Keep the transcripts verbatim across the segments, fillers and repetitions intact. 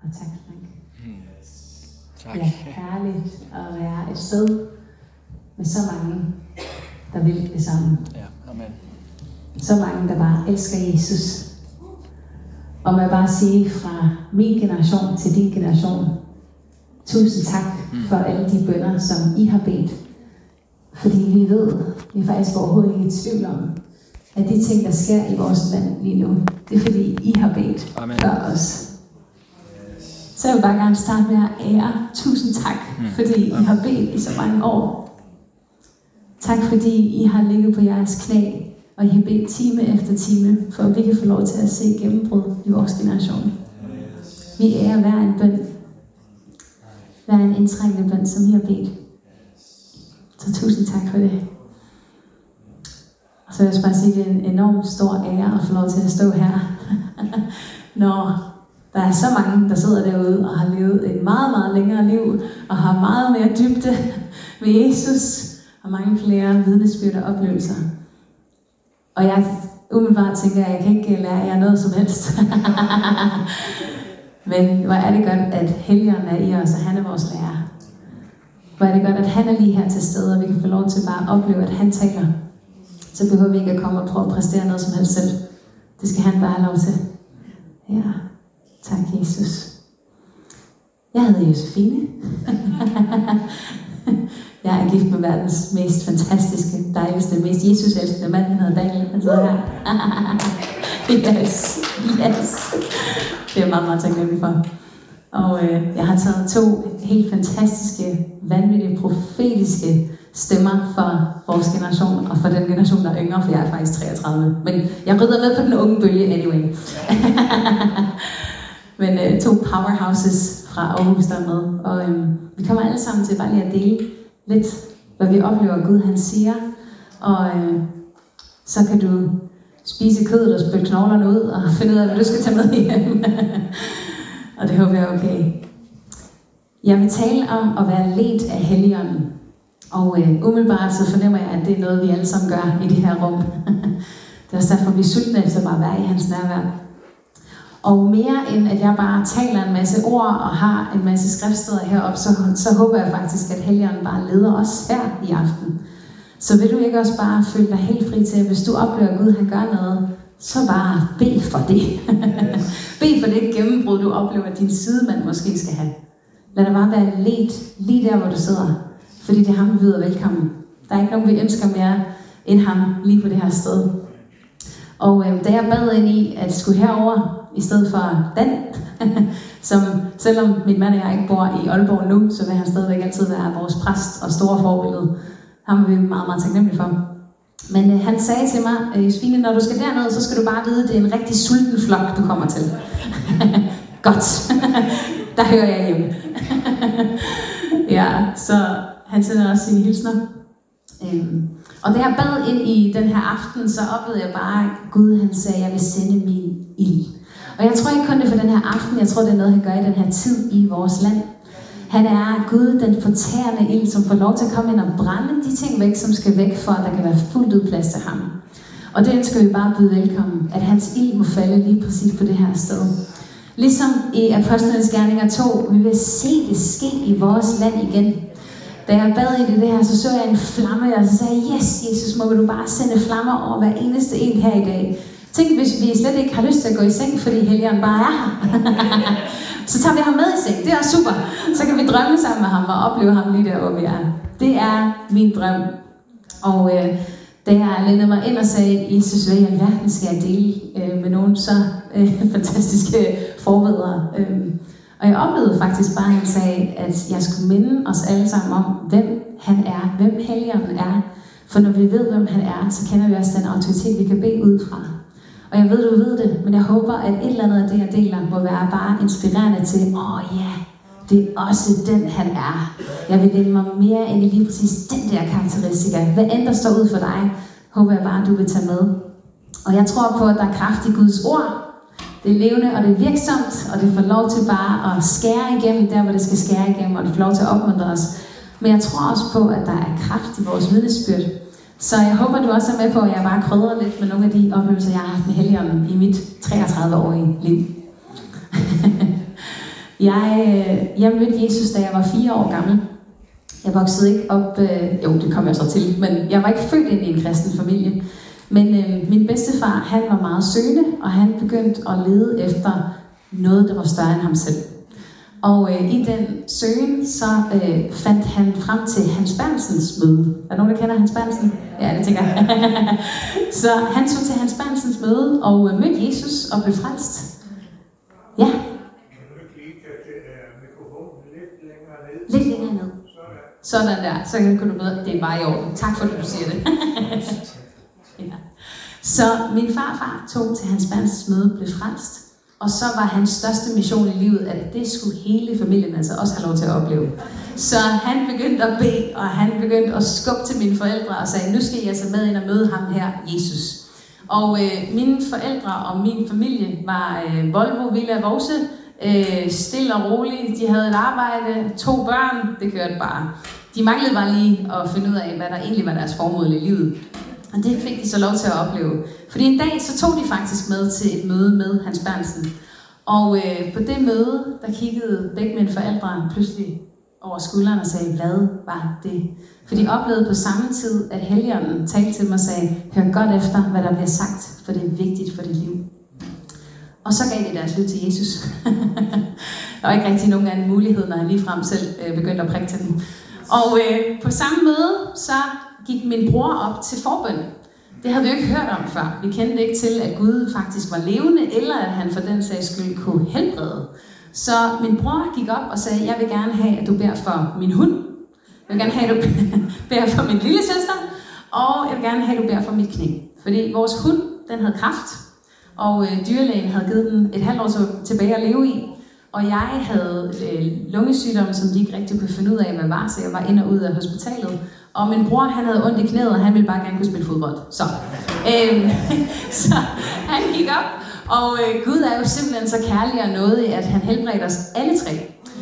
Og tak, Frank. Mm. Tak. Det er herligt at være et sted med så mange, der vil det samme. Ja, amen. Så mange, der bare elsker Jesus. Og må jeg bare sige fra min generation til din generation, tusind tak for alle de bønner, som I har bedt. Fordi vi ved, vi er faktisk overhovedet ikke i tvivl om, at de ting, der sker i vores land lige nu, det er fordi I har bedt Amen. for os. Så jeg vil bare gerne starte med at ære. Tusind tak, Mm. fordi I har bedt i så mange år. Tak fordi I har ligget på jeres knæ, og I har bedt time efter time, for at vi kan få lov til at se gennembrud i vores generation. Vi ærer hver en bøn. Hver en indtrængende bøn, som I har bedt. Så tusind tak for det. Og så vil jeg bare sige, at det er en enormt stor ære at få lov til at stå her. Når der er så mange, der sidder derude og har levet et meget, meget længere liv, og har meget mere dybde med Jesus, og mange flere vidnesbyrd og oplevelser. Og jeg umiddelbart tænker, at jeg kan ikke lære jer noget som helst. Men hvor er det godt, at Helligånden er i os, og han er vores lærer. Hvor er det godt, at han er lige her til stede, og vi kan få lov til bare at opleve, at han taler. Så behøver vi ikke at komme og prøve at præstere noget som helst selv. Det skal han bare have lov til. Ja, tak Jesus. Jeg hedder Josefine. Jeg er gift med verdens mest fantastiske, dejligste, mest Jesus-elskende mand. Han hedder Daniel. Han sidder her. Yes, yes. Det er jeg meget, meget taknemmelig for. Og øh, jeg har taget to helt fantastiske, vanvittige, profetiske stemmer for vores generation, og for den generation, der er yngre, for jeg er faktisk treogtredive. Men jeg rider med på den unge bølge anyway. Men øh, to powerhouses fra Aarhus der med. Og øh, vi kommer alle sammen til bare lige at dele lidt, hvad vi oplever, Gud han siger. Og øh, så kan du spise kødet og spytte knoglerne ud, og finde ud af, hvad du skal tage med hjem. Og det håber jeg er okay. Jeg vil tale om at være ledt af Helligånden. Og øh, umiddelbart så fornemmer jeg, at det er noget, vi alle sammen gør i det her rum. Det er også derfor, vi er sultne efter bare at være i hans nærvær. Og mere end at jeg bare taler en masse ord og har en masse skriftsteder heroppe, så, så håber jeg faktisk, at Helligånden bare leder os her i aften. Så vil du ikke også bare føle dig helt fri til, at hvis du oplever, at Gud han gør noget, så bare bed for det. Bed for det gennembrud, du oplever, at din sidemand måske skal have. Lad dig bare være ledt lige der, hvor du sidder. Fordi det er ham, vi byder velkommen. Der er ikke nogen, vi ønsker mere end ham lige på det her sted. Og øh, da jeg bad ind i at skulle herover i stedet for Dan, som selvom min mand og jeg ikke bor i Aalborg nu, så vil han stadigvæk altid være vores præst og store forbillede. Ham er vi meget, meget taknemmelige for. Men øh, han sagde til mig, Josefine, når du skal derned, så skal du bare vide, at det er en rigtig sulten flok, du kommer til. Godt. Der hører jeg hjemme. Ja, så han sender også sine hilsner. Øhm, og da jeg bad ind i den her aften, så oplevede jeg bare, at Gud han sagde, at jeg vil sende min ild. Og jeg tror ikke kun det for den her aften, jeg tror det er noget, han gør i den her tid i vores land. Han er Gud, den fortærende ild, som får lov til at komme ind og brænde de ting væk, som skal væk, for at der kan være fuldt ud plads til ham. Og det ønsker vi bare at byde velkommen, at hans ild må falde lige præcis på det her sted. Ligesom i Apostlenes Gerninger to, vi vil se det ske i vores land igen. Da jeg bad i det, det her, så så jeg en flamme, og så sagde jeg, yes, Jesus, må du bare sende flammer over hver eneste en her i dag. Tænk, hvis vi slet ikke har lyst til at gå i seng, fordi Helligånden bare er her. Så tager vi ham med i seng, det er super. Så kan vi drømme sammen med ham og opleve ham lige der, hvor vi er. Det er min drøm. Og øh, da jeg lænede mig ind og sagde, Jesus, hvad i alverden skal jeg dele øh, med nogen så øh, fantastiske forvedere. Øh, og jeg oplevede faktisk bare, at han sagde, at jeg skulle minde os alle sammen om, hvem han er, hvem Helligånden er. For når vi ved, hvem han er, så kender vi også den autoritet, vi kan bede ud fra. Og jeg ved, du ved det, men jeg håber, at et eller andet af det, jeg deler, må være bare inspirerende til, åh oh, ja, yeah, det er også den, han er. Jeg vil dele mig mere ind i lige præcis den der karakteristika. Hvad end der står ud for dig, håber jeg bare, at du vil tage med. Og jeg tror på, at der er kraft i Guds ord. Det er levende, og det er virksomt, og det får lov til bare at skære igennem der, hvor det skal skære igennem, og det får lov til at opmuntre os. Men jeg tror også på, at der er kraft i vores vidnesbyrd. Så jeg håber, du også er med på, at jeg bare krydrer lidt med nogle af de oplevelser, jeg har haft med Helligånden i mit treogtredive-årige liv. Jeg, øh, jeg mødte Jesus, da jeg var fire år gammel. Jeg voksede ikke op, øh, jo det kom jeg så til, men jeg var ikke født ind i en kristen familie. Men øh, min bedstefar, han var meget søgende, og han begyndte at lede efter noget, der var større end ham selv. Og øh, i den søgen, så øh, fandt han frem til Hans Bernsens møde. Er der nogen, der kender Hans Bernsen? Ja, det tænker jeg. Så han tog til Hans Bernsens møde og øh, mødte Jesus og blev frelst. Ja. Lidt længere ned. Sådan der. Så kan du møde, det er bare i orden. Tak for, at du siger det. Ja. Så min farfar tog til Hans Bernsens møde og blev frelst. Og så var hans største mission i livet, at det skulle hele familien altså også have lov til at opleve. Så han begyndte at bede, og han begyndte at skubbe til mine forældre og sagde, nu skal I altså med ind og møde ham her, Jesus. Og øh, mine forældre og min familie var øh, Volvo Villa Vose, øh, stille og roligt. De havde et arbejde, to børn, det kørte bare. De manglede bare lige at finde ud af, hvad der egentlig var deres formål i livet. Og det fik de så lov til at opleve. Fordi en dag, så tog de faktisk med til et møde med Hans Bernsen. Og øh, på det møde, der kiggede begge mine forældre pludselig over skulderen og sagde, hvad var det? For de oplevede på samme tid, at Helligånden talte til mig og sagde, hør godt efter, hvad der bliver sagt, for det er vigtigt for dit liv. Og så gav de deres liv til Jesus. Der var ikke rigtig nogen anden mulighed, når han ligefrem selv øh, begyndte at prikke til dem. Og øh, på samme møde, så gik min bror op til forbøn. Det havde vi jo ikke hørt om før. Vi kendte ikke til, at Gud faktisk var levende, eller at han for den sags skyld kunne helbrede. Så min bror gik op og sagde, jeg vil gerne have, at du beder for min hund. Jeg vil gerne have, at du beder for min lille søster. Og jeg vil gerne have, at du beder for mit knæ. Fordi vores hund, den havde kræft. Og øh, dyrlægen havde givet den et halvt år tilbage at leve i. Og jeg havde øh, lungesygdom, som de ikke rigtig kunne finde ud af, hvad var. Så jeg var ind og ud af hospitalet. Og min bror, han havde ondt i knæet, og han ville bare gerne kunne spille fodbold. Så, øh, så han gik op, og øh, Gud er jo simpelthen så kærlig og nådig, at han helbredte os alle tre.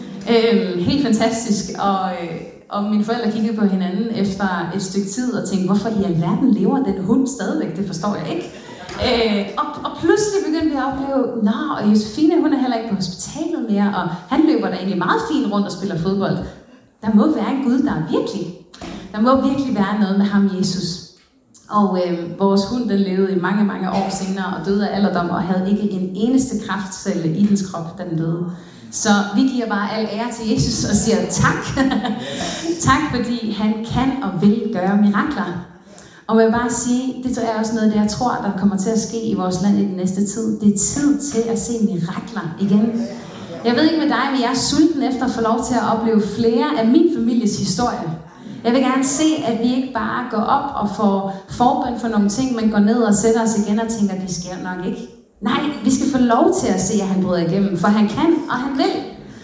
Øh, helt fantastisk. Og, øh, og mine forældre kiggede på hinanden efter et stykke tid og tænkte, hvorfor i alverden lever den hund stadigvæk? Det forstår jeg ikke. Øh, og, og pludselig begyndte vi at opleve, nå, og Josefine, hun er heller ikke på hospitalet mere, og han løber da egentlig meget fint rundt og spiller fodbold. Der må være en Gud, der er virkelig. Der må virkelig være noget med ham, Jesus. Og øh, vores hund, den levede i mange, mange år senere og døde af alderdom og havde ikke en eneste kraftcelle i dens krop, da den døde. Så vi giver bare al ære til Jesus og siger tak. Tak, fordi han kan og vil gøre mirakler. Og jeg vil bare sige, det er også noget, det jeg tror, der kommer til at ske i vores land i den næste tid. Det er tid til at se mirakler igen. Jeg ved ikke med dig, men jeg er sulten efter at få lov til at opleve flere af min families historie. Jeg vil gerne se, at vi ikke bare går op og får forbøn for nogle ting, men går ned og sætter os igen og tænker, det sker nok ikke. Nej, vi skal få lov til at se, at han bryder igennem, for han kan, og han vil.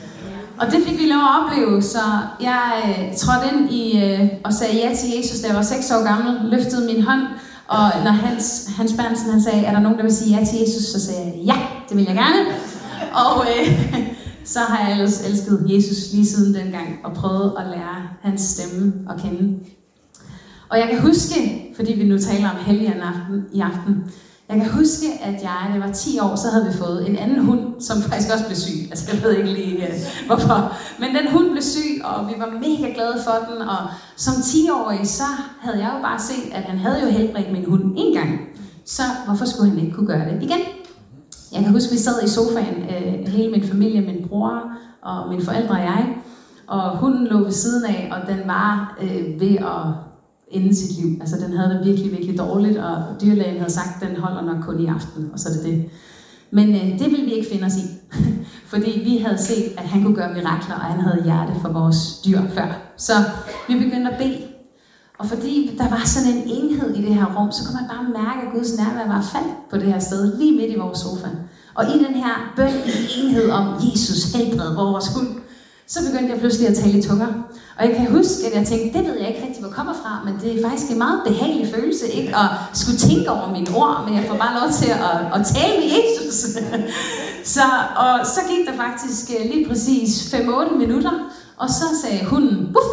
Og det fik vi lov at opleve, så jeg øh, trådte ind i, øh, og sagde ja til Jesus, da jeg var seks år gammel, løftede min hånd, og når Hans, Hans Bernsen han sagde, er der nogen, der vil sige ja til Jesus, så sagde jeg, ja, det vil jeg gerne. Og øh, så har jeg ellers elsket Jesus lige siden dengang, og prøvet at lære hans stemme at kende. Og jeg kan huske, fordi vi nu taler om Helligånden aften, i aften, jeg kan huske, at jeg, da jeg var ti år, så havde vi fået en anden hund, som faktisk også blev syg. Altså, jeg ved ikke lige, uh, hvorfor. Men den hund blev syg, og vi var mega glade for den. Og som ti-årig, så havde jeg jo bare set, at han havde jo helbredt min hund en gang. Så hvorfor skulle han ikke kunne gøre det igen? Jeg kan huske, at vi sad i sofaen, uh, hele min familie, min bror og mine forældre og jeg. Og hunden lå ved siden af, og den var uh, ved at ende sit liv. Altså, den havde det virkelig, virkelig dårligt, og dyrlægen havde sagt, at den holder nok kun i aften, og så er det det. Men øh, det ville vi ikke finde os i, fordi vi havde set, at han kunne gøre mirakler, og han havde hjerte for vores dyr før. Så vi begyndte at bede, og fordi der var sådan en enhed i det her rum, så kunne man bare mærke, at Guds nærvær var faldt på det her sted, lige midt i vores sofa. Og i den her bøn i enhed om Jesus helbred vores hund, så begyndte jeg pludselig at tale i tunger. Og jeg kan huske, at jeg tænkte, det ved jeg ikke rigtig, hvor kommer fra, men det er faktisk en meget behagelig følelse, ikke at skulle tænke over mine ord, men jeg får bare lov til at, at tale med Jesus. så, og så gik der faktisk lige præcis fem otte minutter, og så sagde hunden, buff,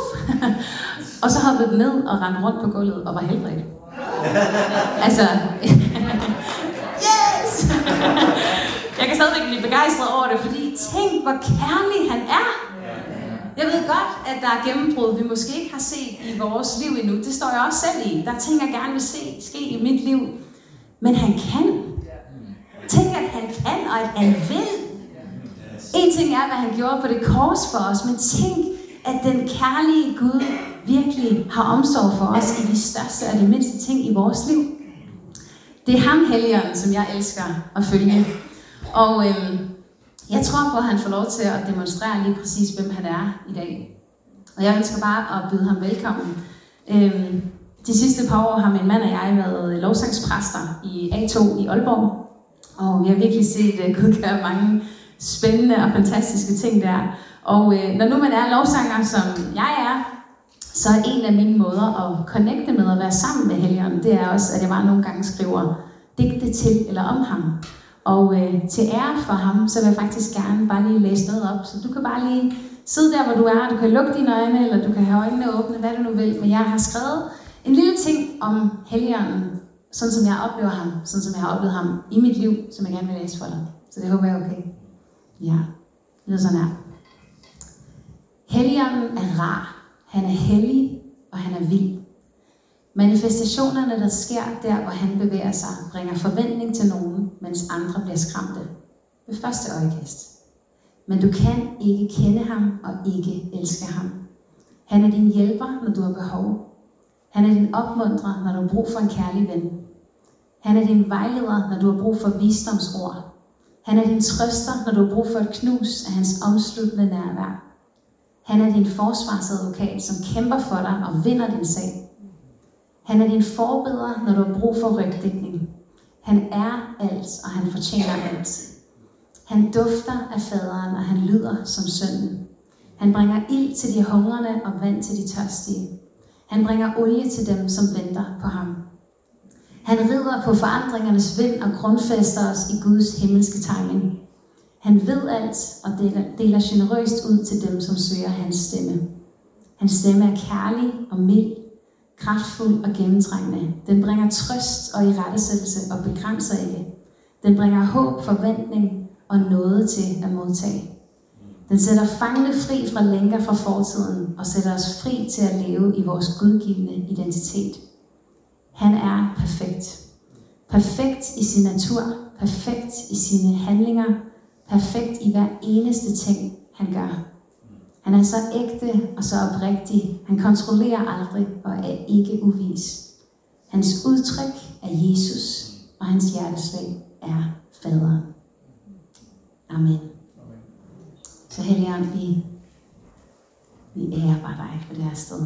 og så hoppede den ned og rendte rundt på gulvet og var helbredt. altså, yes! Jeg kan kan stadigvæk blive begejstret over det, fordi tænk, hvor kærlig han er. Jeg ved godt, at der er gennembrud, vi måske ikke har set i vores liv endnu. Det står jeg også selv i. Der er ting, jeg gerne vil se ske i mit liv. Men han kan. Tænk, at han kan, og at han vil. En ting er, hvad han gjorde på det kors for os, men tænk, at den kærlige Gud virkelig har omsorg for os i de største og de mindste ting i vores liv. Det er ham, Helligånden, som jeg elsker at følge. Og øhm, jeg tror på, at han får lov til at demonstrere lige præcis, hvem han er i dag. Og jeg ønsker bare at byde ham velkommen. Øhm, de sidste par år har min mand og jeg været lovsangspræster i A to i Aalborg. Og vi har virkelig set uh, Gud gøre mange spændende og fantastiske ting der. Og øh, når nu man er lovsanger, som jeg er, så er en af mine måder at connecte med og være sammen med Helligånden, det er også, at jeg bare nogle gange skriver digte til eller om ham. Og øh, til ære for ham, så vil jeg faktisk gerne bare lige læse noget op. Så du kan bare lige sidde der, hvor du er. Du kan lukke dine øjne, eller du kan have øjnene åbne, hvad du nu vil. Men jeg har skrevet en lille ting om Helligånden, sådan som jeg oplever ham, sådan som jeg har oplevet ham i mit liv, som jeg gerne vil læse for dig. Så det håber jeg er okay. Ja, det er sådan her. Helligånden er rar. Han er hellig, og han er vild. Manifestationerne, der sker der, hvor han bevæger sig, bringer forventning til nogen, mens andre bliver skræmte. Ved første øjekast. Men du kan ikke kende ham og ikke elske ham. Han er din hjælper, når du har behov. Han er din opmuntrer, når du har brug for en kærlig ven. Han er din vejleder, når du har brug for visdomsord. Han er din trøster, når du har brug for et knus af hans omsluttende nærvær. Han er din forsvarsadvokat, som kæmper for dig og vinder din sag. Han er din forbeder, når du har brug for rygdækning. Han er alt, og han fortjener alt. Han dufter af faderen, og han lyder som sønnen. Han bringer ild til de hungrende og vand til de tørstige. Han bringer olie til dem, som venter på ham. Han rider på forandringernes vind og grundfæster os i Guds himmelske timing. Han ved alt og deler, deler generøst ud til dem, som søger hans stemme. Hans stemme er kærlig og mild, kraftfuld og gennemtrængende. Den bringer trøst og irettesættelse og begrænser ikke. Den bringer håb, forventning og noget til at modtage. Den sætter fangene fri fra lænker fra fortiden og sætter os fri til at leve i vores gudgivende identitet. Han er perfekt. Perfekt i sin natur, perfekt i sine handlinger, perfekt i hver eneste ting, han gør. Han er så ægte og så oprigtig. Han kontrollerer aldrig og er ikke uvis. Hans udtryk er Jesus, og hans hjerteslag er faderen. Amen. Så Helligånd, vi, vi ærer bare dig på det her sted.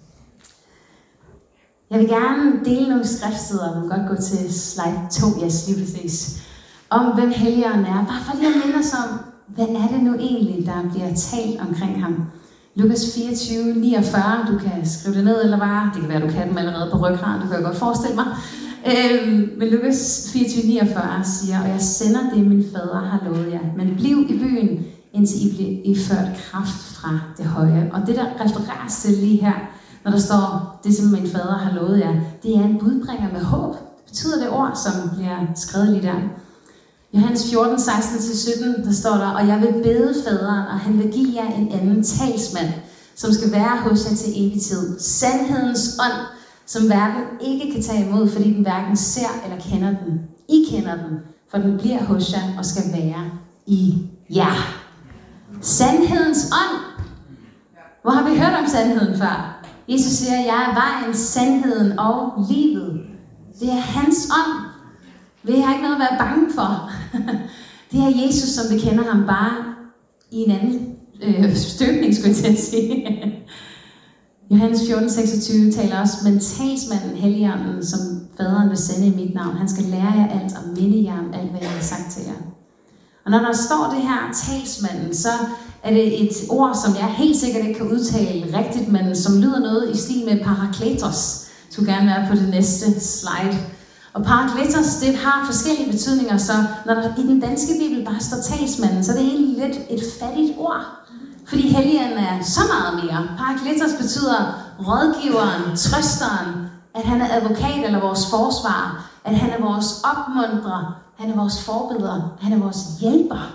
Jeg vil gerne dele nogle skriftsteder, og vi kan godt gå til slide to, yes, lige præcis, om hvem Helligånden er. Bare for lige at minde os om, hvad er det nu egentlig, der bliver talt omkring ham. Lukas fireogtyve niogfyrre, du kan skrive det ned, eller bare, det kan være, du kan dem allerede på ryggraden, det kan jeg godt forestille mig. Øhm, men Lukas fireogtyve niogfyrre siger, og jeg sender det, min fader har lovet jer, men bliv i byen, indtil I bliver iført kraft fra det høje. Og det, der refereres til lige her, når der står, det som min fader har lovet jer, det er en budbringer med håb. Det betyder det ord, som bliver skrevet lige der. Johannes fjorten, seksten til sytten, der står der, og jeg vil bede faderen, og han vil give jer en anden talsmand, som skal være hos jer til evig tid. Sandhedens ånd, som verden ikke kan tage imod, fordi den hverken ser eller kender den. I kender den, for den bliver hos jer og skal være i jer. Sandhedens ånd. Hvor har vi hørt om sandheden før? Jesus siger, jeg er vejen, sandheden og livet. Det er hans ånd. Vi har ikke noget at være bange for. Det er Jesus, som vi kender ham, bare i en anden øh, støbning, skulle jeg til at sige. Johannes fjorten, seksogtyve taler også, men talsmanden, Helligånden, som faderen vil sende i mit navn, han skal lære jer alt og minde jer om alt, hvad jeg har sagt til jer. Og når der står det her, talsmanden, så er det et ord, som jeg helt sikkert ikke kan udtale rigtigt, men som lyder noget i stil med parakletos. Det skulle gerne være på det næste slide. Og parakletos, det har forskellige betydninger, så når der i den danske bibel bare står talsmanden, så er det egentlig lidt et fattigt ord. Fordi Helligånden er så meget mere. Parakletos betyder rådgiveren, trøsteren, at han er advokat eller vores forsvar, at han er vores opmuntrer, Han er vores forbilleder. Han er vores hjælper.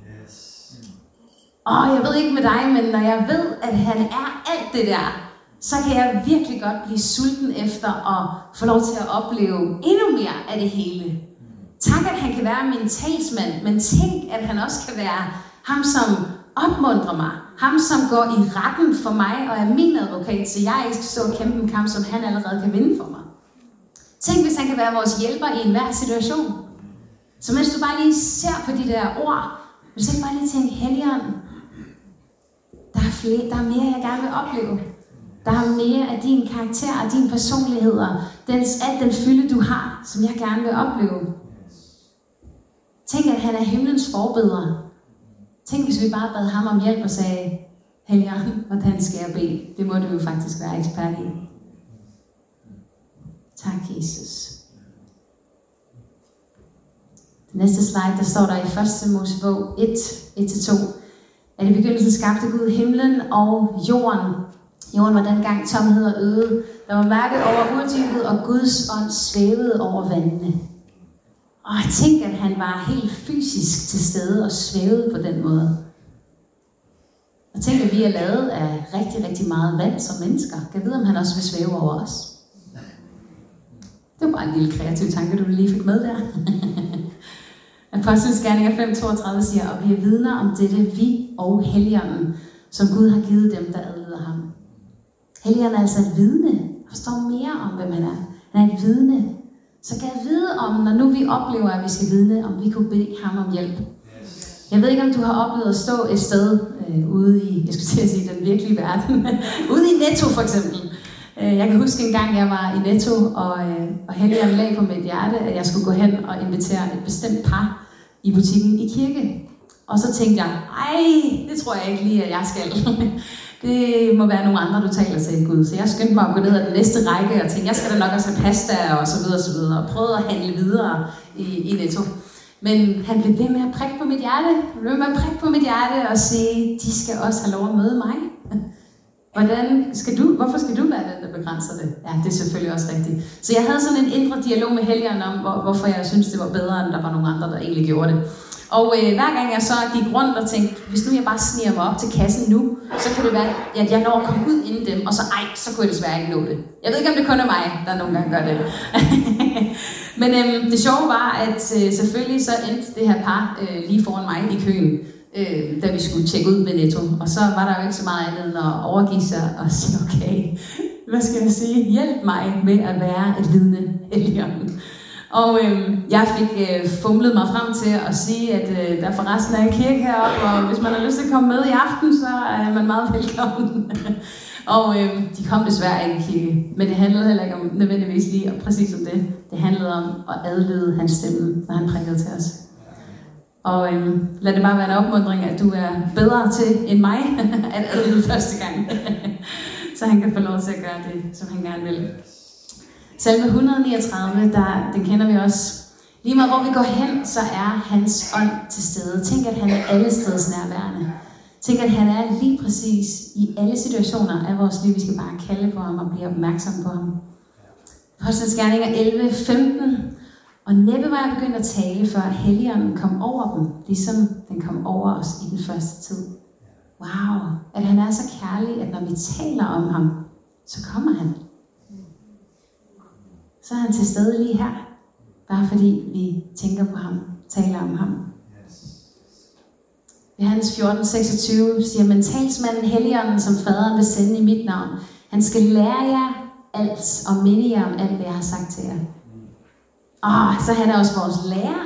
Og jeg ved ikke med dig, men når jeg ved, at han er alt det der, så kan jeg virkelig godt blive sulten efter at få lov til at opleve endnu mere af det hele. Tak, at han kan være min talsmand, men tænk, at han også kan være ham, som opmuntrer mig. Ham, som går i retten for mig og er min advokat, så jeg ikke skal stå og kæmpe en kamp, som han allerede kan vinde for mig. Tænk, hvis han kan være vores hjælper i enhver situation. Så mens du bare lige ser på de der ord, vil du ikke bare lige tænke, Helligånd, der er, flere, der er mere, jeg gerne vil opleve. Der er mere af din karakter og din personlighed og den, alt den fylde, du har, som jeg gerne vil opleve. Tænk, at han er himlens forbedrer. Tænk, hvis vi bare bad ham om hjælp og sagde, Helligånd, hvordan skal jeg bede? Det må du jo faktisk være ekspert i. Tak, Jesus. Det næste slide, der står der i første Mosebog et, et til to. At i begyndelsen skabte Gud himlen og jorden. Jorden var dengang tomhed og øde. Der var mørket over uddybet, og Guds ånd svævede over vandene. Og jeg tænkte, at han var helt fysisk til stede og svævede på den måde. Og tænkte, at vi er lavet af rigtig, rigtig meget vand som mennesker. Kan jeg vide, om han også vil svæve over os? Det var bare en lille kreativ tanke, du lige fik med der. Apostlenes Gerninger fem toogtredive siger, og vi er vidner om dette, vi og Helligånden, som Gud har givet dem, der adlyder ham. Helligånden er altså et vidne. Jeg forstår mere om, hvem han er. Han er et vidne. Så kan jeg vide om, når nu vi oplever, at vi skal vidne, om vi kunne bede ham om hjælp. Jeg ved ikke, om du har oplevet at stå et sted øh, ude i, jeg skulle til at sige, den virkelige verden. Ude i Netto for eksempel. Jeg kan huske en gang, jeg var i Netto, og, og Helligånden lagde på mit hjerte, at jeg skulle gå hen og invitere et bestemt par i butikken i kirke. Og så tænkte jeg, ej, det tror jeg ikke lige, at jeg skal. Det må være nogle andre, du taler til, Gud. Så jeg skyndte mig at gå ned ad den næste række og tænkte, jeg skal da nok også have pasta og så videre og så videre. Og prøvede at handle videre i, i Netto. Men han blev ved med at prikke på mit hjerte. Han blev ved med at prikke på mit hjerte og sige, de skal også have lov at møde mig. Hvordan skal du, hvorfor skal du være den, der begrænser det? Ja, det er selvfølgelig også rigtigt. Så jeg havde sådan en indre dialog med Helligånden om, hvor, hvorfor jeg synes det var bedre, end der var nogle andre, der egentlig gjorde det. Og øh, hver gang jeg så gik rundt og tænkte, hvis nu jeg bare sniger mig op til kassen nu, så kan det være, at jeg når at komme ud inden dem, og så ej, så kunne jeg desværre ikke nå det. Jeg ved ikke, om det kun er mig, der nogle gange gør det. Men øh, det sjove var, at øh, selvfølgelig så endte det her par øh, lige foran mig i køen. Øh, da vi skulle tjekke ud ved Netto. Og så var der jo ikke så meget andet end at overgive sig og sige, okay, hvad skal jeg sige? Hjælp mig med at være et vidne, Helligånden. Og øh, jeg fik øh, fumlet mig frem til at sige, at øh, der forresten er en kirke heroppe, og hvis man har lyst til at komme med i aften, så er man meget velkommen. Og øh, de kom desværre ikke i kirke, men det handlede heller ikke om nødvendigvis lige og præcis om det. Det handlede om at adlyde hans stemme, når han prikkede til os. Og øhm, lad det bare være en opmuntring, at du er bedre til end mig at adlyde første gang. Så han kan få lov til at gøre det, som han gerne vil. Salme et hundrede niogtredive, der, den kender vi også. Lige meget hvor vi går hen, så er hans ånd til stede. Tænk, at han er alle steds nærværende. Tænk, at han er lige præcis i alle situationer af vores liv. Vi skal bare kalde på ham og blive opmærksom på ham. Apostlenes Gerninger elleve femten. Og næppe var jeg begyndt at tale, før Helligånden kom over dem, ligesom den kom over os i den første tid. Wow, at han er så kærlig, at når vi taler om ham, så kommer han. Så er han til stede lige her, bare fordi vi tænker på ham, taler om ham. Johannes fjorten seksogtyve siger, men talsmanden Helligånden, som faderen vil sende i mit navn, han skal lære jer alt og minde jer om alt, hvad jeg har sagt til jer. Åh, oh, så han er også vores lærer.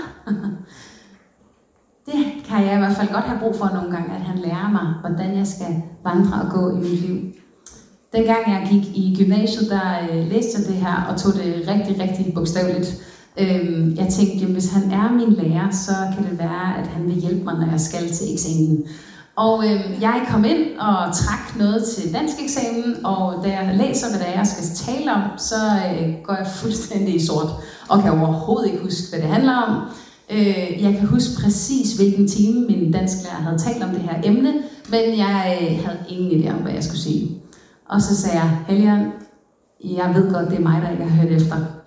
Det kan jeg i hvert fald godt have brug for nogle gange, at han lærer mig, hvordan jeg skal vandre og gå i mit liv. Dengang jeg gik i gymnasiet, der øh, læste jeg det her og tog det rigtig, rigtig bogstaveligt. Øhm, jeg tænkte, jamen, hvis han er min lærer, så kan det være, at han vil hjælpe mig, når jeg skal til eksamen. Og øh, jeg kom ind og trak noget til dansk eksamen, og da jeg læser, hvad det er, jeg skal tale om, så øh, går jeg fuldstændig i sort, og kan overhovedet ikke huske, hvad det handler om. Øh, jeg kan huske præcis, hvilken time min dansklærer havde talt om det her emne, men jeg øh, havde ingen idé om, hvad jeg skulle sige. Og så sagde jeg, Helligånd, jeg ved godt, det er mig, der ikke har hørt efter.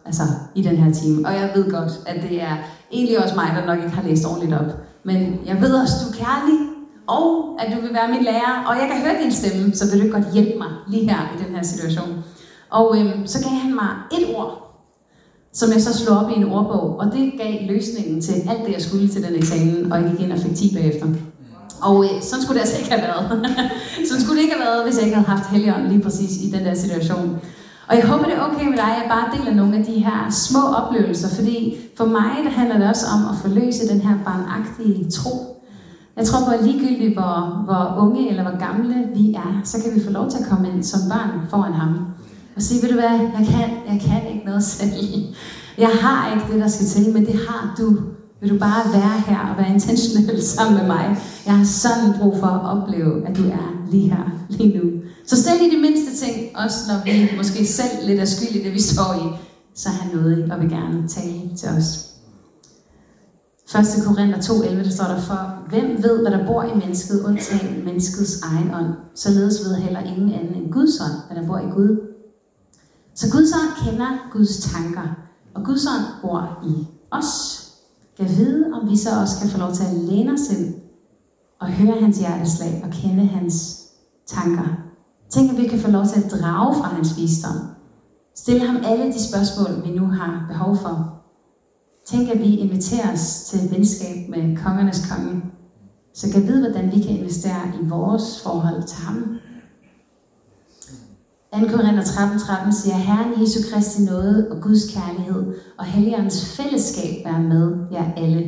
altså i den her time. Og jeg ved godt, at det er egentlig også mig, der nok ikke har læst ordentligt op. Men jeg ved også, du er kærlig, og at du vil være min lærer, og jeg kan høre din stemme, så vil du godt hjælpe mig lige her i den her situation. Og øhm, så gav han mig et ord, som jeg så slog op i en ordbog, og det gav løsningen til alt det, jeg skulle til den eksamen, og jeg gik ind og fik ti bagefter. Og øh, sådan skulle det altså ikke have været. Sådan skulle det ikke have været, hvis jeg ikke havde haft Helligånden lige præcis i den der situation. Og jeg håber, det er okay med dig, at jeg bare deler nogle af de her små oplevelser, fordi for mig, der handler det også om at forløse den her barnagtige tro. Jeg tror på, at ligegyldigt hvor, hvor unge eller hvor gamle vi er, så kan vi få lov til at komme ind som børn foran ham. Og sige, ved du hvad, jeg kan, jeg kan ikke noget selv. Jeg har ikke det, der skal til, men det har du. Vil du bare være her og være intentionel sammen med mig? Jeg har sådan brug for at opleve, at du er lige her, lige nu. Så selv i de mindste ting, også når vi måske selv lidt er skyld i det, vi står i, så er han nådig og vil gerne tale til os. første Korinther to elleve, der står der for, hvem ved, hvad der bor i mennesket, undtagen menneskets egen ånd. Således ved heller ingen anden end Guds ånd, hvad der bor i Gud. Så Guds ånd kender Guds tanker, og Guds ånd bor i os. Jeg ved, om vi så også kan få lov til at læne os ind og høre hans hjerteslag og kende hans tanker. Tænk, at vi kan få lov til at drage fra hans visdom. Stille ham alle de spørgsmål, vi nu har behov for. Tænk, at vi inviterer os til venskab med kongernes konge, så kan vi vide, hvordan vi kan investere i vores forhold til ham. anden Korinther tretten tretten siger, Herren Jesu Kristi nåde og Guds kærlighed og Helligåndens fællesskab være med jer alle.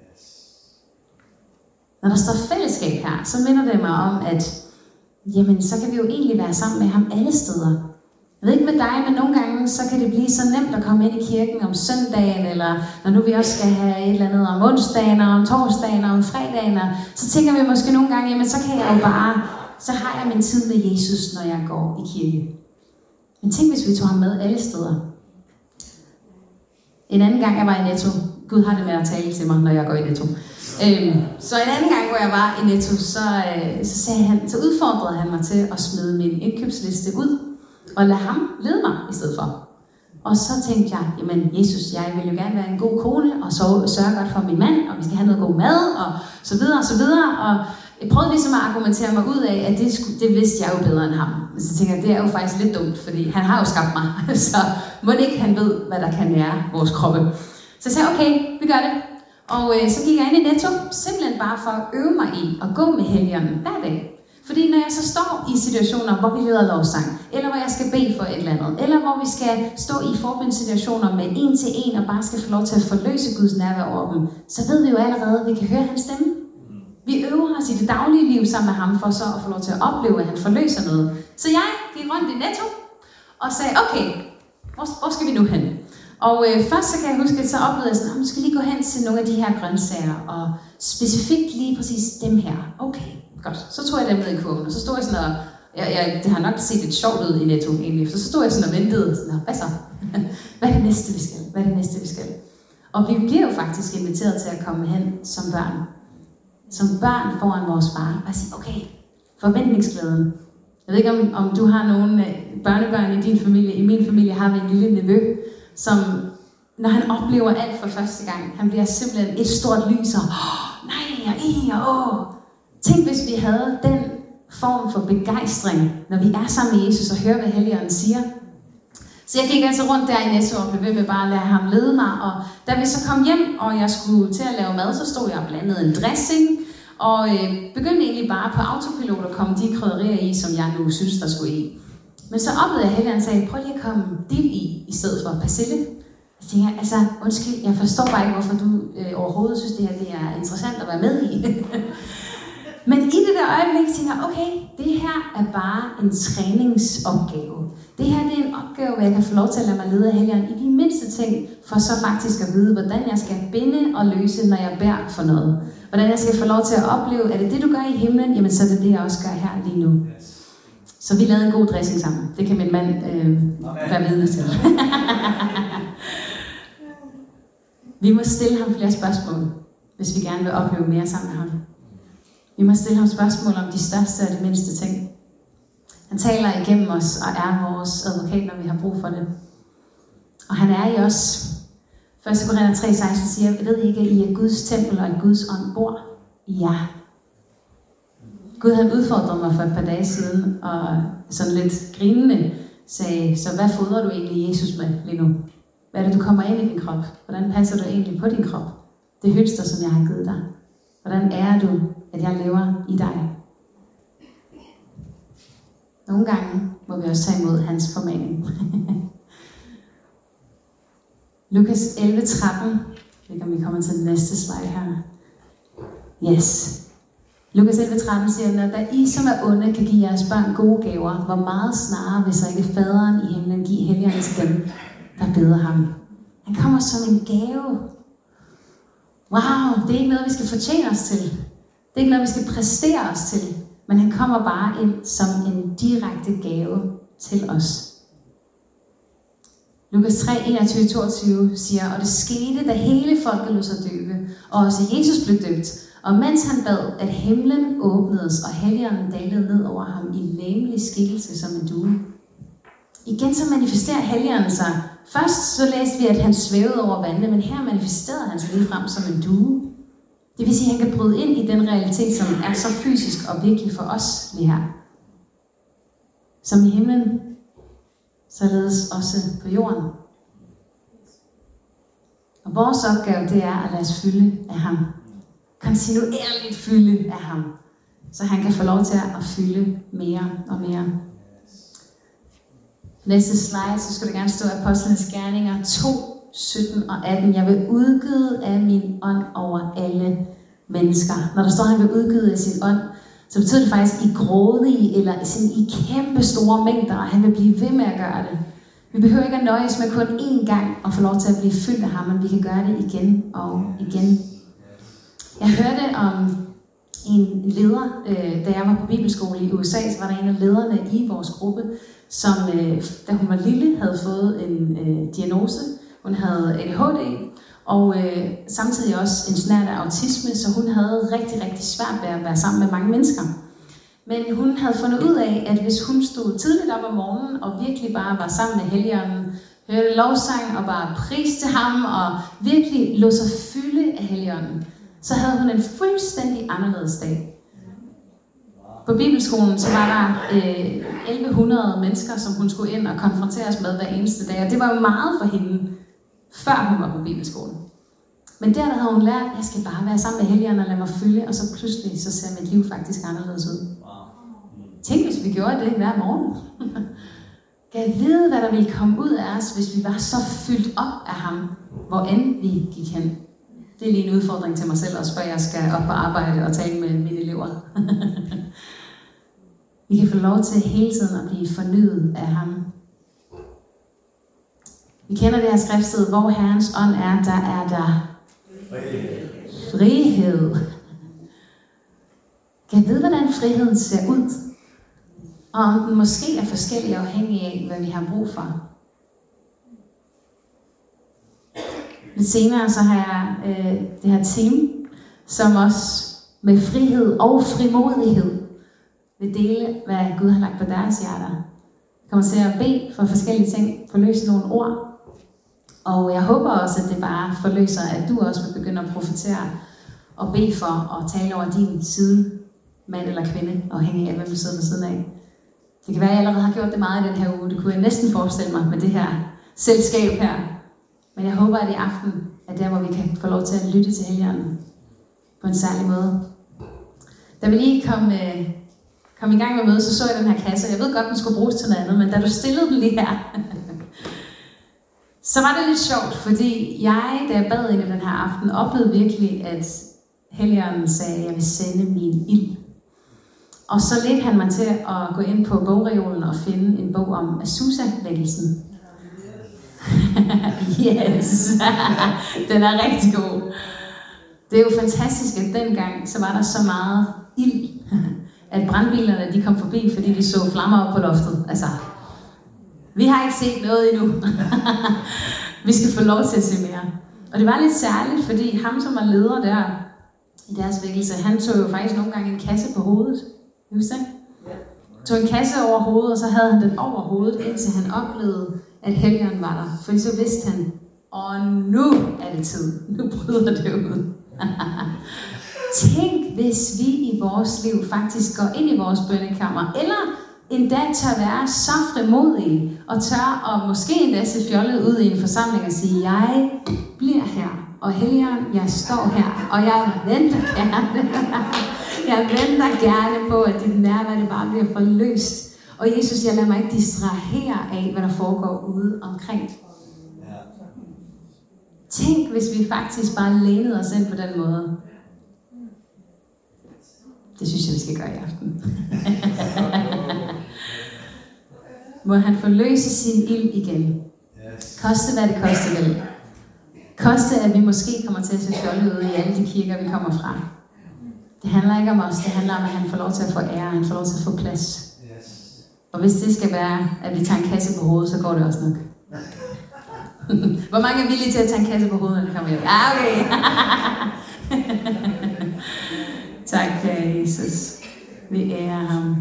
Når der står fællesskab her, så minder det mig om, at jamen, så kan vi jo egentlig være sammen med ham alle steder. Jeg ved ikke med dig, men nogle gange så kan det blive så nemt at komme ind i kirken om søndagen, eller når nu vi også skal have et eller andet om onsdagen, og om torsdagen, og om fredagen, så tænker vi måske nogle gange, jamen så kan jeg jo bare, så har jeg min tid med Jesus, når jeg går i kirke. Men tænk, hvis vi tog ham med alle steder. En anden gang, jeg var i Netto. Gud har det med at tale til mig, når jeg går i Netto. Øhm, så en anden gang, hvor jeg var i Netto, så, øh, så, sagde han, så udfordrede han mig til at smide min indkøbsliste ud, og lade ham lede mig i stedet for. Og så tænkte jeg, jamen Jesus, jeg vil jo gerne være en god kone, og så sørge godt for min mand, og vi skal have noget god mad, og så videre, og så videre. Og jeg prøvede ligesom at argumentere mig ud af, at det, skulle, det vidste jeg jo bedre end ham. Så tænkte jeg, det er jo faktisk lidt dumt, fordi han har jo skabt mig. Så må det ikke, han ved, hvad der kan nære vores kroppe. Så jeg sagde, okay, vi gør det. Og øh, så gik jeg ind i Netto, simpelthen bare for at øve mig i at gå med Helligånden hver dag. Fordi når jeg så står i situationer, hvor vi leder lovsang, eller hvor jeg skal bede for et eller andet, eller hvor vi skal stå i forbindssituationer med en til en, og bare skal få lov til at forløse Guds nærvær over dem, så ved vi jo allerede, at vi kan høre hans stemme. Vi øver os i det daglige liv sammen med ham, for så at få lov til at opleve, at han forløser noget. Så jeg gik rundt i Netto, og sagde, okay, hvor, hvor skal vi nu hen? Og øh, først så kan jeg huske, at så oplevede jeg sådan, at vi skal lige gå hen til nogle af de her grøntsager, og specifikt lige præcis dem her. Okay, godt. Så tog jeg dem ned i kurven, og så stod jeg sådan og, jeg, jeg, det har nok set lidt sjovt ud i Netto egentlig, så så stod jeg sådan og ventede, sådan, hvad så? Hvad er det næste, vi skal? Hvad er det næste, vi skal? Og vi bliver jo faktisk inviteret til at komme hen som børn. Som børn foran vores far, og sige, okay, forventningsglæden. Jeg ved ikke, om, om du har nogle børnebørn i din familie. I min familie har vi en lille nevø, som, når han oplever alt for første gang, han bliver simpelthen et stort lys, og oh, nej, og i, og åh. Tænk, hvis vi havde den form for begejstring, når vi er sammen med Jesus og hører, hvad Helligånden siger. Så jeg gik altså rundt der i Netto og blev ved med bare at lade ham lede mig, og da vi så kom hjem, og jeg skulle til at lave mad, så stod jeg og blandede en dressing, og øh, begyndte egentlig bare på autopilot at komme de krydderier i, som jeg nu synes, der skulle i. Men så oplevede jeg Helligånden sagde, prøv lige at komme dild i, i stedet for persille. Jeg tænker, altså undskyld, jeg forstår bare ikke, hvorfor du øh, overhovedet synes, det her det er interessant at være med i. Men i det der øjeblik tænker jeg, okay, det her er bare en træningsopgave. Det her det er en opgave, hvor jeg kan få lov til at lade mig lede af Helligånden i de mindste ting, for så faktisk at vide, hvordan jeg skal binde og løse, når jeg bærer for noget. Hvordan jeg skal få lov til at opleve, er det det, du gør i himlen? Jamen så er det det, jeg også gør her lige nu. Så vi lavede en god dressing sammen. Det kan min mand øh, være vidne til. Vi må stille ham flere spørgsmål, hvis vi gerne vil opleve mere sammen med ham. Vi må stille ham spørgsmål om de største og de mindste ting. Han taler igennem os og er vores advokat, når vi har brug for det. Og han er i os. første Korinther tre seksten siger, jeg ved ikke, at I er Guds tempel, og at Guds ånd bor i jer. Gud havde udfordret mig for et par dage siden, og sådan lidt grinende sagde, så hvad fodrer du egentlig Jesus med lige nu? Hvad er det, du kommer ind i din krop? Hvordan passer du egentlig på din krop? Det hylster, som jeg har givet dig. Hvordan ærer du, at jeg lever i dig? Nogle gange må vi også tage imod hans formaning. Lukas elleve tretten. Jeg ved ikke, om vi kommer til den næste slide her. Yes. Lukas elleve tretten siger, når da I, som er onde, kan give jeres børn gode gaver, hvor meget snarere vil så ikke faderen i himlen give helligånden til dem, der beder ham. Han kommer som en gave. Wow, det er ikke noget, vi skal fortjene os til. Det er ikke noget, vi skal præstere os til. Men han kommer bare ind som en direkte gave til os. Lukas tre enogtyve til toogtyve siger, og det skete, da hele folket lod sig døbe, og også Jesus blev døbt. Og mens han bad, at himlen åbnedes, og helligånden dalede ned over ham i læmelig skikkelse som en due. Igen så manifesterer helligånden sig. Først så læste vi, at han svævede over vandet, men her manifesterede han sig lige frem som en due. Det vil sige, at han kan bryde ind i den realitet, som er så fysisk og virkelig for os lige her. Som i himlen, således også på jorden. Og vores opgave, det er at lade os fylde af ham. Kontinuerligt fylde af ham. Så han kan få lov til at fylde mere og mere. Næste slide, så skal der gerne stå Apostlenes Gerninger to, sytten og atten. Jeg vil udgyde af min ånd over alle mennesker. Når der står, at han vil udgyde af sin ånd, så betyder det faktisk i grådige eller sådan i kæmpe store mængder, og han vil blive ved med at gøre det. Vi behøver ikke at nøjes med kun én gang at få lov til at blive fyldt af ham, men vi kan gøre det igen og igen. Jeg hørte om en leder, øh, da jeg var på bibelskole i U S A, så var der en af lederne i vores gruppe, som øh, da hun var lille, havde fået en øh, diagnose. Hun havde A D H D, og øh, samtidig også en snert af autisme, så hun havde rigtig, rigtig svært ved at være sammen med mange mennesker. Men hun havde fundet ud af, at hvis hun stod tidligt op om morgenen, og virkelig bare var sammen med Helligånden, hørte lovsang og bare priste ham, og virkelig lod sig fylde af Helligånden, så havde hun en fuldstændig anderledes dag. På bibelskolen så var der øh, elleve hundrede mennesker, som hun skulle ind og konfronteres med hver eneste dag, og det var jo meget for hende, før hun var på bibelskolen. Men der, der havde hun lært, at jeg skal bare være sammen med Helligånden og lade mig fylde, og så pludselig så ser mit liv faktisk anderledes ud. Tænk, hvis vi gjorde det hver morgen. Kan jeg vide, hvad der ville komme ud af os, hvis vi var så fyldt op af ham, hvor end vi gik hen. Det er lige en udfordring til mig selv, også før jeg skal op på arbejde og tale med mine elever. Vi kan få lov til hele tiden at blive fornyet af ham. Vi kender det her skriftsted, hvor Herrens ånd er, der er der frihed. frihed. Kan jeg vide, hvordan friheden ser ud? Og om den måske er forskellig afhængig af, hvad vi har brug for. Lidt senere så har jeg øh, det her team, som også med frihed og frimodighed vil dele, hvad Gud har lagt på deres hjerter. Jeg kommer til at bede for forskellige ting, forløse nogle ord. Og jeg håber også, at det bare forløser, at du også vil begynde at profetere og bede for og tale over din side, mand eller kvinde, afhængig af, hvem du sidder ved siden af. Det kan være, at jeg allerede har gjort det meget i den her uge. Det kunne jeg næsten forestille mig med det her selskab her. Men jeg håber, at i aften er der, hvor vi kan få lov til at lytte til Helligånden på en særlig måde. Da vi lige kom, øh, kom i gang med mødet, så så jeg den her kasse. Jeg ved godt, den skulle bruges til noget andet, men da du stillede den lige her, så var det lidt sjovt, fordi jeg, da jeg bad ind i den her aften, oplevede virkelig, at Helligånden sagde, at jeg vil sende min ild. Og så ledte han mig til at gå ind på bogreolen og finde en bog om Azusa-vækkelsen. Yes, den er rigtig god. Det er jo fantastisk, at dengang så var der så meget ild, at brandbilerne de kom forbi, fordi de så flammer op på loftet. Altså, vi har ikke set noget endnu. Vi skal få lov til at se mere. Og det var lidt særligt, fordi ham, som var leder der i deres vækkelse, han tog jo faktisk nogle gange en kasse på hovedet. Husk det? Tog en kasse over hovedet, og så havde han den over hovedet, indtil han oplevede, at Helligånden var der. For så vidste han, og nu er det tid. Nu bryder det ud. Tænk, hvis vi i vores liv faktisk går ind i vores bønnekammer, eller endda tør være så frimodige, og tør og måske endda se fjollet ud i en forsamling og sige, jeg bliver her, og Helligånd, jeg står her, og jeg venter gerne. Jeg venter gerne på, at dit nærvær det bare bliver forløst. Og Jesus, jeg lader mig ikke distrahere af, hvad der foregår ude omkring. Tænk, hvis vi faktisk bare lænede os ind på den måde. Det synes jeg, vi skal gøre i aften. Må han forløse sin ild igen. Koste hvad det koste vil. Koste, at vi måske kommer til at se fjollet ud i alle de kirker, vi kommer fra. Det handler ikke om os, det handler om, at han får lov til at få ære, han får lov til at få plads. Og hvis det skal være, at vi tager en kasse på hovedet, så går det også nok. Hvor mange er villige til at tage en kasse på hovedet, når det kommer hjem? Ah, okay. Tak, kære Jesus. Vi ærer ham.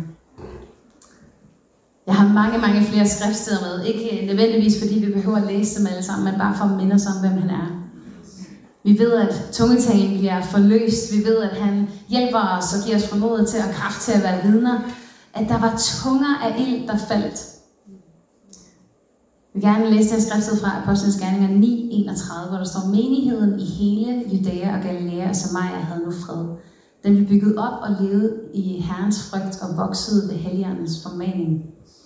Jeg har mange, mange flere skriftsteder med. Ikke nødvendigvis, fordi vi behøver at læse dem alle sammen, men bare for at minde os om, hvem han er. Vi ved, at tungetalen bliver forløst. Vi ved, at han hjælper os og giver os formodet til og kraft til at være vidner. At der var tunger af ild, der faldt. Vi vil gerne læse det her skriftsted fra Apostlenes Gerninger ni enogtredive, hvor der står, menigheden i hele Judæa og Galilea og Samaria havde nu fred. Den blev bygget op og levede i Herrens frygt og voksede ved Helligåndens formaning.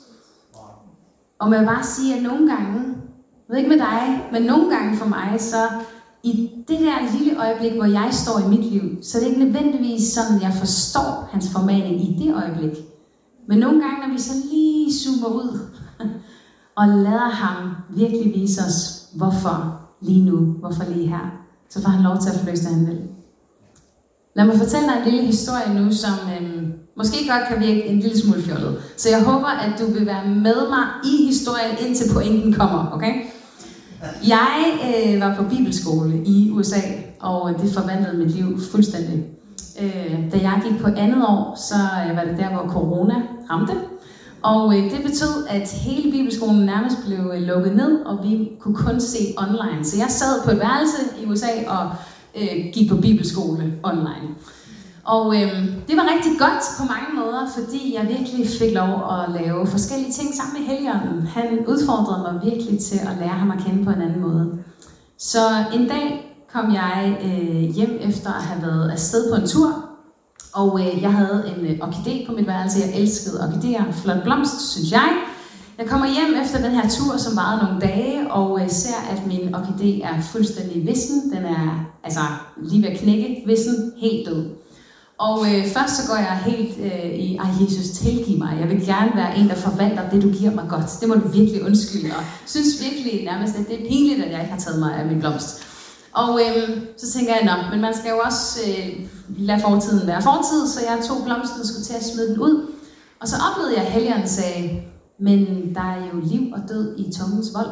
Og man vil bare sige, at nogle gange, jeg ved ikke med dig, men nogle gange for mig, så i det der lille øjeblik, hvor jeg står i mit liv, så er det ikke nødvendigvis sådan, at jeg forstår hans formaning i det øjeblik. Men nogle gange, når vi så lige zoomer ud og lader ham virkelig vise os, hvorfor lige nu, hvorfor lige her, så får han lov til at forløse det, han vil. Lad mig fortælle dig en lille historie nu, som øhm, måske godt kan virke en lille smule fjollet. Så jeg håber, at du vil være med mig i historien, indtil pointen kommer, okay? Jeg øh, var på bibelskole i U S A, og det forvandlede mit liv fuldstændig. Øh, da jeg gik på andet år, så øh, var det der, hvor corona ramte. Og øh, det betød, at hele bibelskolen nærmest blev øh, lukket ned, og vi kunne kun se online. Så jeg sad på et værelse i U S A og øh, gik på bibelskole online. Og øh, det var rigtig godt på mange måder, fordi jeg virkelig fik lov at lave forskellige ting sammen med Helligånden. Han udfordrede mig virkelig til at lære ham at kende på en anden måde. Så en dag kom jeg øh, hjem efter at have været afsted på en tur. Og øh, jeg havde en øh, orkidé på mit værelse. Jeg elskede orkidéer. Flot blomst, synes jeg. Jeg kommer hjem efter den her tur, som varede nogle dage, og øh, ser, at min orkidé er fuldstændig vissen. Den er altså lige ved at knække vissen, helt død. Og øh, først så går jeg helt øh, i, ej Jesus, tilgiv mig. Jeg vil gerne være en, der forvalter det, du giver mig godt. Det må du virkelig undskylde. Og synes virkelig nærmest, at det er pinligt, at jeg ikke har taget mig af min blomst. Og øh, så tænker jeg, nå, men man skal jo også øh, lade fortiden være fortid, så jeg tog blomsten og skulle til at smide den ud. Og så oplevede jeg, at Helligånden sagde, men der er jo liv og død i tungens vold.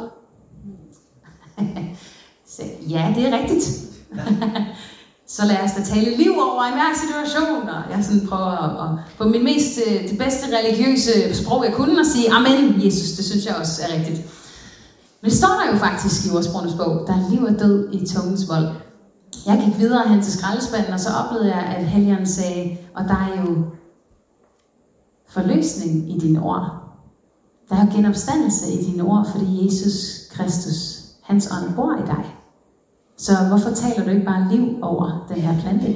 Så ja, det er rigtigt. Så lad os da tale liv over enhver situation, og jeg sådan prøver at, at på min mest, det bedste religiøse sprog, jeg kunne, at sige, amen, Jesus, det synes jeg også er rigtigt. Men det står der jo faktisk i ordsprogenes bog, der er liv og død i tungens vold. Jeg gik videre hen til skraldespanden, og så oplevede jeg, at Helligånden sagde, og der er jo forløsning i dine ord. Der er genopstandelse i dine ord, fordi Jesus Kristus, hans ånd, bor i dig. Så hvorfor taler du ikke bare liv over den her plante?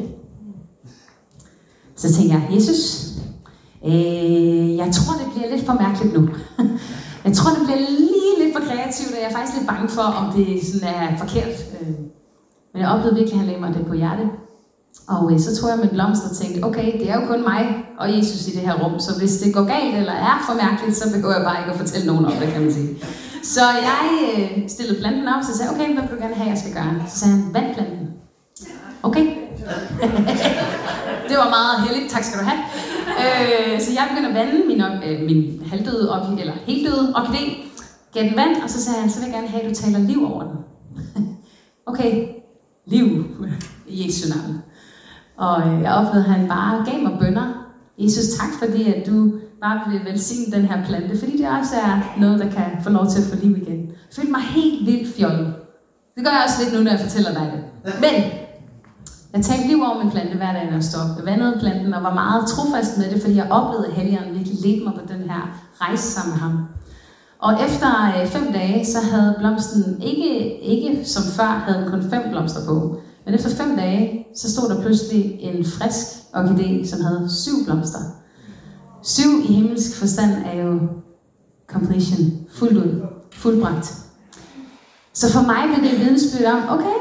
Så tænker jeg, Jesus, øh, jeg tror, det bliver lidt for mærkeligt nu. Jeg tror, det bliver lige lidt for kreativt, og jeg er faktisk lidt bange for, om det sådan er forkert. Men jeg oplevede virkelig, at han lagde mig det på hjertet. Og så tog jeg min blomst og tænkte, okay, det er jo kun mig og Jesus i det her rum, så hvis det går galt eller er for mærkeligt, så behøver jeg bare ikke at fortælle nogen om det, kan man sige. Så jeg øh, stillede planten op, så sagde jeg, okay, hvad vil du gerne have, jeg skal gøre? Så sagde han, vand planten. Okay. Det var meget heldigt, tak skal du have. Øh, så jeg begyndte at vande min, øh, min halvdøde, eller helt døde orkidé, gav den vand, og så sagde han, så vil jeg gerne have, at du taler liv over den. Okay, liv i Jesu navn. Og jeg oplevede, at han bare gav mig bønner. Jesus, tak fordi, at du bare vil velsigne den her plante, fordi det også er noget, der kan få lov til at få liv igen. Jeg følte mig helt vildt fjollet. Det gør jeg også lidt nu, når jeg fortæller dig det. Men jeg talte liv over min plante hver dag, når jeg stod op. Jeg vandrede planten og var meget trofast med det, fordi jeg oplevede, at Helligånden virkelig ledte mig på den her rejse sammen med ham. Og efter øh, fem dage, så havde blomsten ikke, ikke som før, havde den kun fem blomster på. Men efter fem dage, så stod der pludselig en frisk orkidé, som havde syv blomster. Syv i himmelsk forstand er jo completion, fuldt ud, fuldbragt. Så for mig blev det et vidnesbyrd om, okay.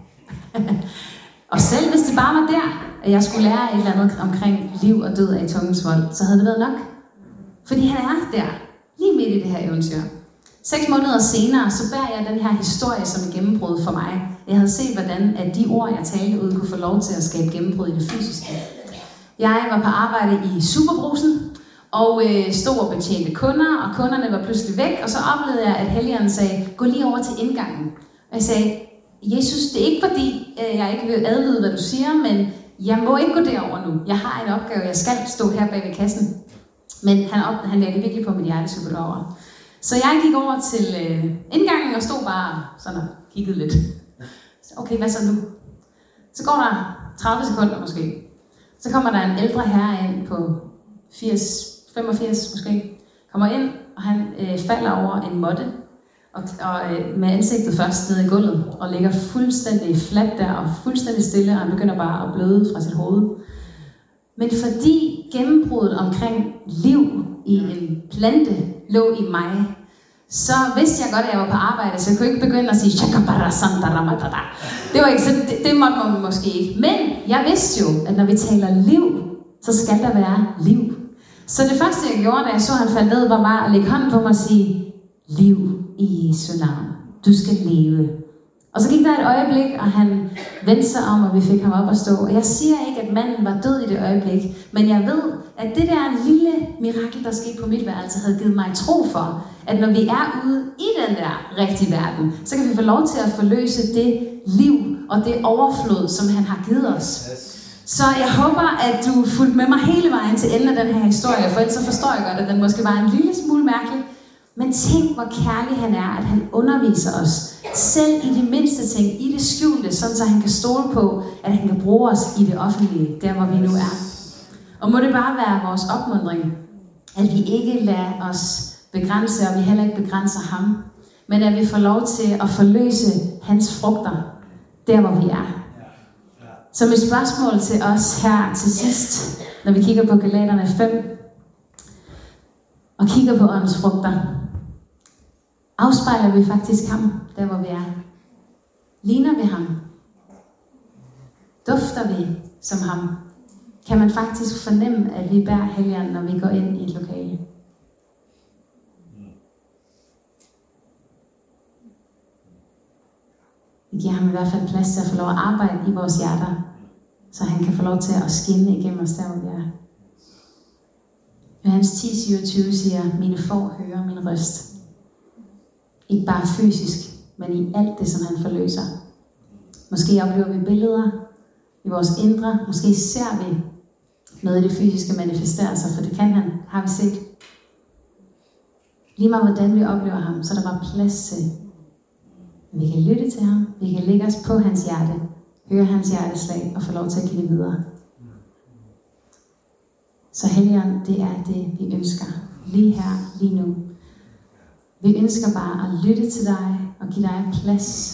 Og selv hvis det bare var der, at jeg skulle lære et eller andet omkring liv og død af tungens vold, så havde det været nok. Fordi han er der, lige midt i det her eventyr. Seks måneder senere, så bærer jeg den her historie som et gennembrud for mig. Jeg havde set, hvordan at de ord, jeg talte ud, kunne få lov til at skabe gennembrud i det fysiske. Jeg var på arbejde i Superbrusen, og øh, stod og betjente kunder, og kunderne var pludselig væk, og så oplevede jeg, at Helligånden sagde, gå lige over til indgangen. Og jeg sagde, Jesus, det er ikke fordi, øh, jeg ikke vil adlyde, hvad du siger, men jeg må ikke gå derover nu. Jeg har en opgave, jeg skal stå her bag ved kassen. Men han, op, han lagde det virkelig på mit hjerte, så gå derover. Så jeg gik over til øh, indgangen og stod bare sådan og kiggede lidt. Okay, hvad så nu? Så går der tredive sekunder måske. Så kommer der en ældre herre ind på firs, femogfirs måske. Kommer ind, og han øh, falder over en måtte. Og, og øh, med ansigtet først ned i gulvet. Og ligger fuldstændig fladt der og fuldstændig stille. Og han begynder bare at bløde fra sit hoved. Men fordi gennembruddet omkring liv i en plante lå i mig, så vidste jeg godt, at jeg var på arbejde, så jeg kunne ikke begynde at sige Chakabara Santa Ramadada. Det var ikke så, det, det måtte man måske ikke. Men jeg vidste jo, at når vi taler liv, så skal der være liv. Så det første, jeg gjorde, da jeg så, at han faldt ned, var bare at lægge hånden på mig og sige, liv i Jesu navn. Du skal leve. Og så gik der et øjeblik, og han vendte sig om, og vi fik ham op at stå. Og jeg siger ikke, at manden var død i det øjeblik, men jeg ved, at det der lille mirakel, der skete på mit værelse, havde givet mig tro for, at når vi er ude i den der rigtige verden, så kan vi få lov til at forløse det liv og det overflod, som han har givet os. Så jeg håber, at du fulgte med mig hele vejen til enden af den her historie, for ellers så forstår jeg godt, at den måske var en lille smule mærkelig. Men tænk, hvor kærlig han er, at han underviser os. Selv i de mindste ting, i det skjulte, sådan så han kan stole på, at han kan bruge os i det offentlige, der hvor vi nu er. Og må det bare være vores opmuntring, at vi ikke lader os begrænse, og vi heller ikke begrænser ham, men at vi får lov til at forløse hans frugter, der hvor vi er. Så mit spørgsmål til os her til sidst, når vi kigger på Galaterne fem, og kigger på åndens frugter, afspejler vi faktisk ham, der hvor vi er? Ligner vi ham? Dufter vi som ham? Kan man faktisk fornemme, at vi bærer Helligånden, når vi går ind i et lokale? Vi giver ham i hvert fald plads til at få lov at arbejde i vores hjerter, så han kan få lov til at skinne igennem os, der hvor vi er. Johannes ti syvogtyve siger, mine får hører min røst. Ikke bare fysisk, men i alt det, som han forløser. Måske oplever vi billeder i vores indre. Måske ser vi noget i det fysiske manifestere sig, for det kan han, har vi set. Lige meget hvordan vi oplever ham, så er der bare plads til. Vi kan lytte til ham, vi kan lægge os på hans hjerte, høre hans hjerteslag og få lov til at give det videre. Så Helligånd, det er det, vi ønsker. Lige her, lige nu. Vi ønsker bare at lytte til dig og give dig plads.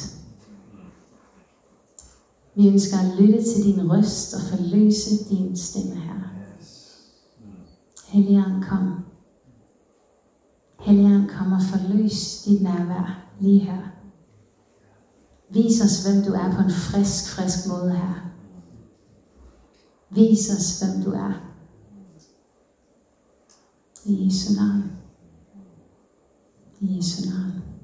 Vi ønsker at lytte til din røst og forløse din stemme her. Helligånd, kom. Helligånd, kom og forløs dit nærvær lige her. Vis os, hvem du er på en frisk, frisk måde her. Vis os, hvem du er. I Jesu navn. I Jesu navn.